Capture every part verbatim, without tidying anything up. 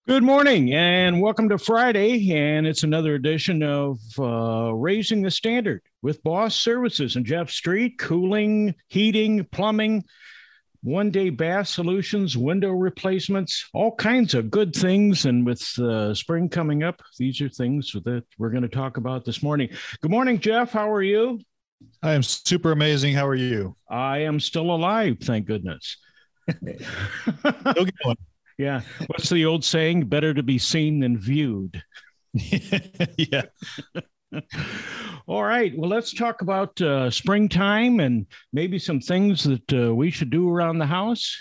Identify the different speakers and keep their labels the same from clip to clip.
Speaker 1: Good morning and welcome to Friday. And it's another edition of uh, Raising the Standard with Boss Services and Jeff Street, cooling, heating, plumbing, one day bath solutions, window replacements, all kinds of good things. And with uh, spring coming up, these are things that we're going to talk about this morning. Good morning, Jeff. How are you?
Speaker 2: I am super amazing. How are you?
Speaker 1: I am still alive, thank goodness.
Speaker 2: Still going.
Speaker 1: Yeah. What's the old saying? Better to be seen than viewed.
Speaker 2: Yeah.
Speaker 1: All right. Well, let's talk about uh, springtime and maybe some things that uh, we should do around the house.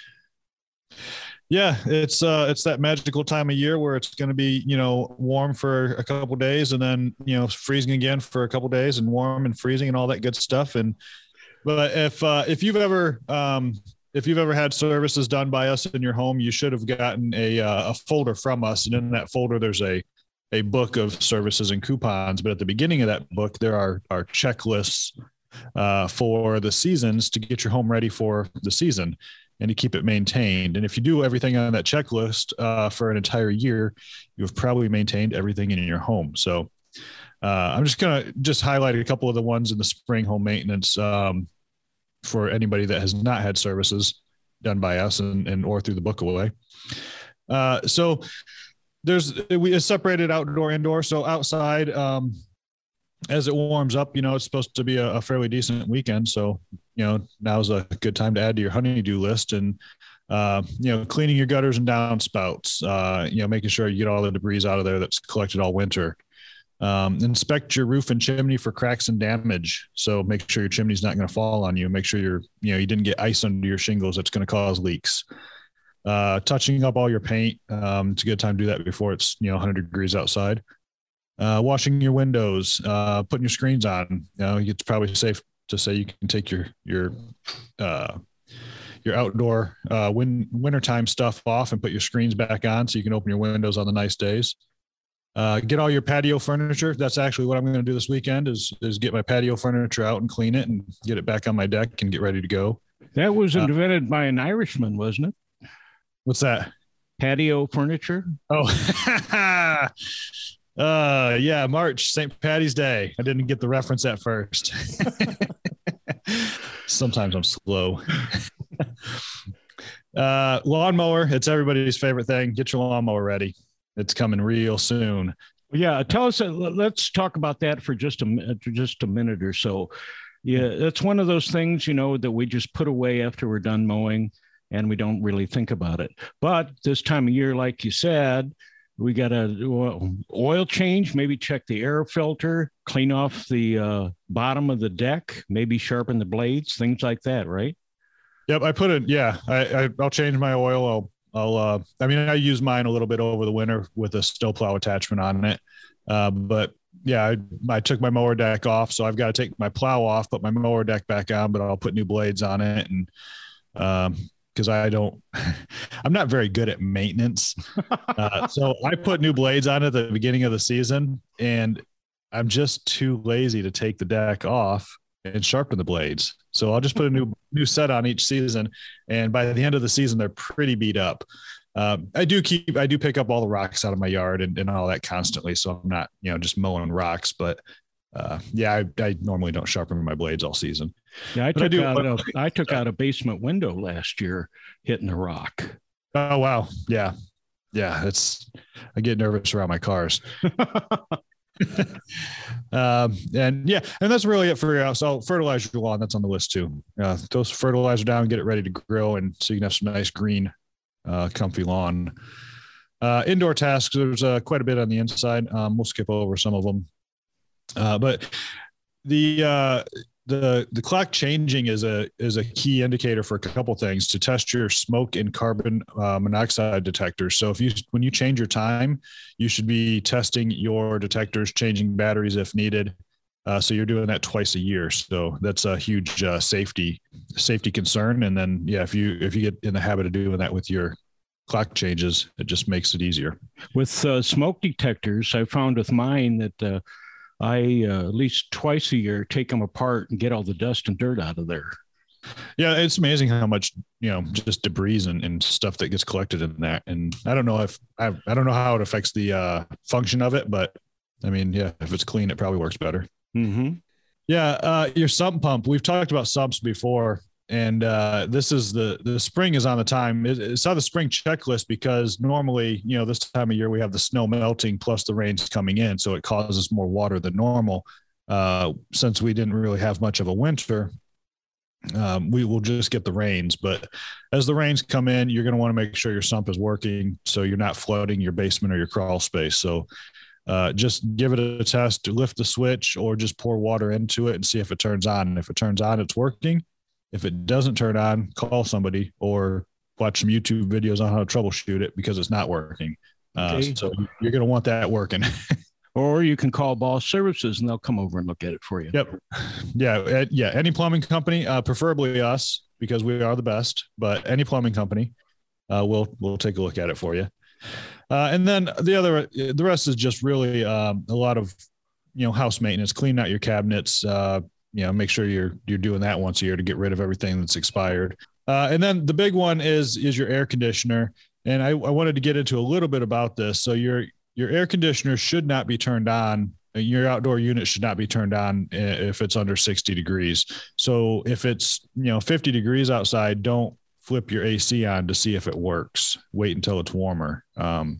Speaker 2: Yeah, it's uh it's that magical time of year where it's going to be, you know, warm for a couple of days and then, you know, freezing again for a couple of days and warm and freezing and all that good stuff. And but if uh if you've ever um if you've ever had services done by us in your home, you should have gotten a uh, a folder from us, and in that folder there's a a book of services and coupons. But at the beginning of that book, there are are checklists uh, for the seasons to get your home ready for the season and to keep it maintained. And if you do everything on that checklist uh, for an entire year, you've probably maintained everything in your home. So uh, I'm just gonna just highlight a couple of the ones in the spring home maintenance. Um, for anybody that has not had services done by us and, and or through the book away. Uh, so there's, we separated outdoor, indoor. So outside, um, as it warms up, you know, it's supposed to be a, a fairly decent weekend. So, you know, now's a good time to add to your honeydew list and, uh, you know, cleaning your gutters and downspouts, uh, you know, making sure you get all the debris out of there that's collected all winter. Um, inspect your roof and chimney for cracks and damage. So make sure your chimney's not going to fall on you. Make sure you're, you know, you didn't get ice under your shingles that's going to cause leaks. Uh, touching up all your paint. Um, it's a good time to do that before it's, you know, one hundred degrees outside. Uh, washing your windows, uh, putting your screens on. You know, it's probably safe to say you can take your, your, uh, your outdoor uh, win- wintertime stuff off and put your screens back on so you can open your windows on the nice days. Uh, get all your patio furniture. That's actually what I'm going to do this weekend is, is get my patio furniture out and clean it and get it back on my deck and get ready to go.
Speaker 1: That was
Speaker 2: Uh,
Speaker 1: invented by an Irishman, wasn't it?
Speaker 2: what's that?
Speaker 1: Patio furniture.
Speaker 2: Oh, uh, yeah. March, Saint Patty's Day. I didn't get the reference at first. Sometimes I'm slow. uh, lawnmower. It's everybody's favorite thing. Get your lawnmower ready. It's coming real soon.
Speaker 1: Yeah, tell us. Uh, let's talk about that for just a just a minute or so. Yeah, that's one of those things, you know, that we just put away after we're done mowing, and we don't really think about it. But this time of year, like you said, we got a oil change. Maybe check the air filter, clean off the uh, bottom of the deck, maybe sharpen the blades, things like that, right?
Speaker 2: Yep, I put it. Yeah, I, I I'll change my oil. I'll I'll, uh, I mean, I use mine a little bit over the winter with a snowplow attachment on it. Uh, but yeah, I, I took my mower deck off, so I've got to take my plow off, put my mower deck back on, but I'll put new blades on it. And, um, cause I don't, I'm not very good at maintenance. Uh, so I put new blades on at the beginning of the season and I'm just too lazy to take the deck off and sharpen the blades. So I'll just put a new new set on each season, and by the end of the season, they're pretty beat up. Um, I do keep I do pick up all the rocks out of my yard and, and all that constantly, so I'm not you know just mowing rocks. But uh, yeah, I, I normally don't sharpen my blades all season.
Speaker 1: Yeah, I
Speaker 2: But I
Speaker 1: took
Speaker 2: do.
Speaker 1: out a I took out a basement window last year hitting a rock.
Speaker 2: Oh wow, yeah, yeah. It's I get nervous around my cars. um, and yeah, and that's really it for your house. So fertilize your lawn. That's on the list too. Uh, throw some fertilizer down, get it ready to grow, and so you can have some nice green, uh, comfy lawn. Uh, indoor tasks. There's uh, quite a bit on the inside. Um, we'll skip over some of them, uh, but the uh, the the clock changing is a is a key indicator for a couple things to test your smoke and carbon uh, monoxide detectors. So if you when you change your time, you should be testing your detectors, changing batteries if needed. Uh, so you're doing that twice a year. So that's a huge uh, safety safety concern. And then yeah, if you if you get in the habit of doing that with your clock changes, it just makes it easier.
Speaker 1: With uh, smoke detectors, I found with mine that uh, I uh, at least twice a year take them apart and get all the dust and dirt out of there.
Speaker 2: Yeah, it's amazing how much, you know, just debris and, and stuff that gets collected in that. And I don't know if I, I don't know how it affects the uh, function of it, but I mean, yeah, if it's clean, it probably works better.
Speaker 1: Mm-hmm.
Speaker 2: Yeah, uh, your sump pump. We've talked about sumps before, and uh, this is the the spring is on the time. It, it's on the spring checklist because normally, you know, this time of year we have the snow melting plus the rains coming in, so it causes more water than normal. Uh, since we didn't really have much of a winter, um, we will just get the rains. But as the rains come in, you're going to want to make sure your sump is working so you're not flooding your basement or your crawl space. So uh, just give it a test, lift the switch, or just pour water into it and see if it turns on. And if it turns on, it's working. If it doesn't turn on, call somebody or watch some YouTube videos on how to troubleshoot it because it's not working. Uh, okay. So you're going to want that working.
Speaker 1: Or you can call Boss Services and they'll come over and look at it for you.
Speaker 2: Yep. Yeah. Yeah. Any plumbing company, uh, preferably us because we are the best, but any plumbing company, uh, we'll, we'll take a look at it for you. Uh, and then the other, the rest is just really um, a lot of, you know, house maintenance, clean out your cabinets, uh, you know, make sure you're, you're doing that once a year to get rid of everything that's expired. Uh, and then the big one is, is your air conditioner. And I, I wanted to get into a little bit about this. So your, your air conditioner should not be turned on. Your outdoor unit should not be turned on if it's under sixty degrees. So if it's, you know, fifty degrees outside, don't flip your A C on to see if it works. Wait until it's warmer. Um,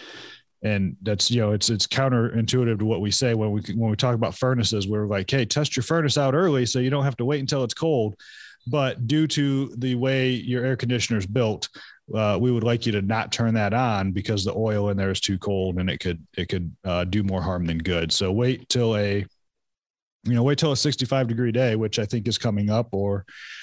Speaker 2: and that's, you know, it's, it's counterintuitive to what we say when we, when we talk about furnaces, we're like, hey, test your furnace out early so you don't have to wait until it's cold. But due to the way your air conditioner is built, uh, we would like you to not turn that on because the oil in there is too cold and it could, it could uh, do more harm than good. So wait till a, you know, wait till a sixty-five degree day, which I think is coming up, or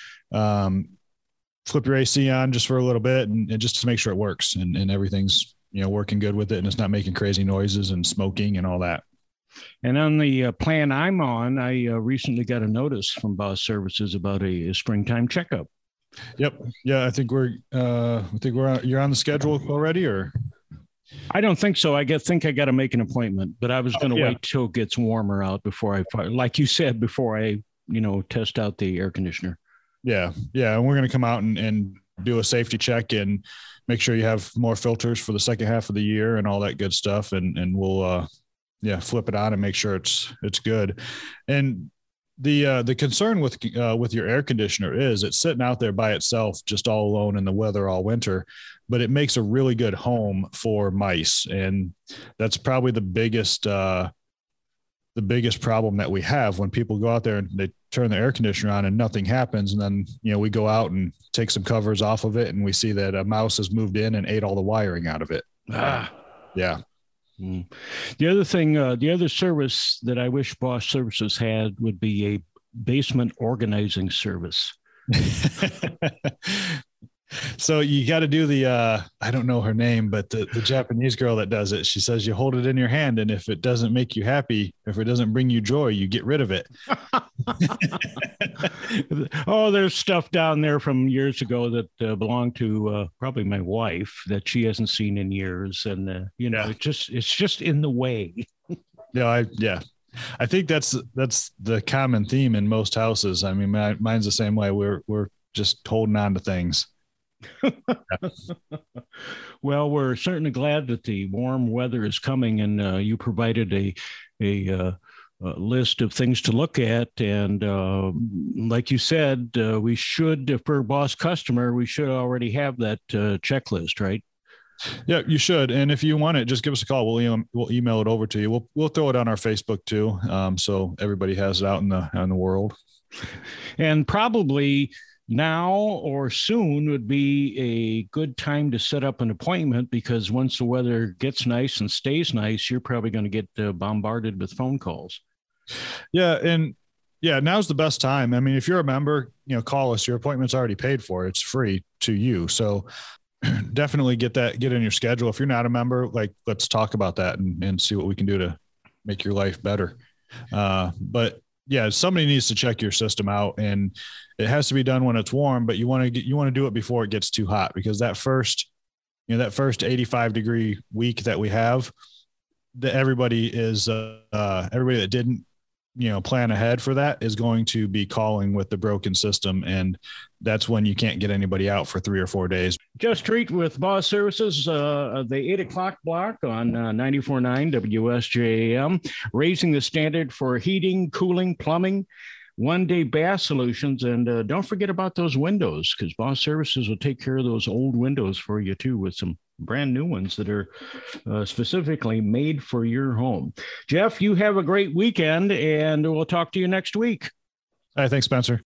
Speaker 2: um, flip your A C on just for a little bit and, and just to make sure it works and, and everything's, you know, working good with it and it's not making crazy noises and smoking and all that.
Speaker 1: And on the uh, plan I'm on, I uh, recently got a notice from Boss Services about a, a springtime checkup.
Speaker 2: Yep. Yeah, I think we're. Uh, I think we're. On, you're on the schedule already, or?
Speaker 1: I don't think so. I get, think I got to make an appointment, but I was going to oh, yeah. wait till it gets warmer out before I, like you said, before I, you know, test out the air conditioner.
Speaker 2: Yeah, yeah, and we're going to come out and, and do a safety check and make sure you have more filters for the second half of the year and all that good stuff, and and we'll. Uh, Yeah, flip it on and make sure it's it's good. And the uh, the concern with uh, with your air conditioner is it's sitting out there by itself, just all alone in the weather all winter, but it makes a really good home for mice, and that's probably the biggest uh, the biggest problem that we have when people go out there and they turn the air conditioner on and nothing happens, and then you know we go out and take some covers off of it and we see that a mouse has moved in and ate all the wiring out of it.
Speaker 1: Ah,
Speaker 2: yeah.
Speaker 1: Mm. The other thing, uh, the other service that I wish Boss Services had would be a basement organizing service.
Speaker 2: So you got to do the, uh, I don't know her name, but the, the Japanese girl that does it, she says you hold it in your hand and if it doesn't make you happy, if it doesn't bring you joy, you get rid of it.
Speaker 1: Oh, there's stuff down there from years ago that uh, belonged to uh, probably my wife that she hasn't seen in years. And, uh, you know, yeah. it just, it's just in the way.
Speaker 2: Yeah. I, yeah. I think that's, that's the common theme in most houses. I mean, my, mine's the same way. We're, we're just holding on to things.
Speaker 1: Well, we're certainly glad that the warm weather is coming, and uh, you provided a a, uh, a list of things to look at. And uh, like you said, uh, we should, for Boss customer, we should already have that uh, checklist, right?
Speaker 2: Yeah, you should. And if you want it, just give us a call. We'll email, we'll email it over to you. We'll we'll throw it on our Facebook too, um, so everybody has it out in the in the world.
Speaker 1: And probably now or soon would be a good time to set up an appointment, because once the weather gets nice and stays nice, you're probably going to get uh, bombarded with phone calls.
Speaker 2: Yeah. And yeah, now's the best time. I mean, if you're a member, you know, call us. Your appointment's already paid for. It's free to you. So definitely get that, get in your schedule. If you're not a member, like, let's talk about that and, and see what we can do to make your life better. Uh, but yeah, somebody needs to check your system out, and it has to be done when it's warm, but you want to get, you want to do it before it gets too hot, because that first, you know, that first eighty-five degree week that we have, that everybody is, uh, uh, everybody that didn't you know, plan ahead for that is going to be calling with the broken system. And that's when you can't get anybody out for three or four days.
Speaker 1: Jeff Street with Boss Services, uh, the eight o'clock block on uh, ninety-four point nine W S J A M, raising the standard for heating, cooling, plumbing, one-day bath solutions. And uh, don't forget about those windows, because Boss Services will take care of those old windows for you too, with some brand new ones that are uh, specifically made for your home. Jeff, you have a great weekend, and we'll talk to you next week.
Speaker 2: All right, thanks, Spencer.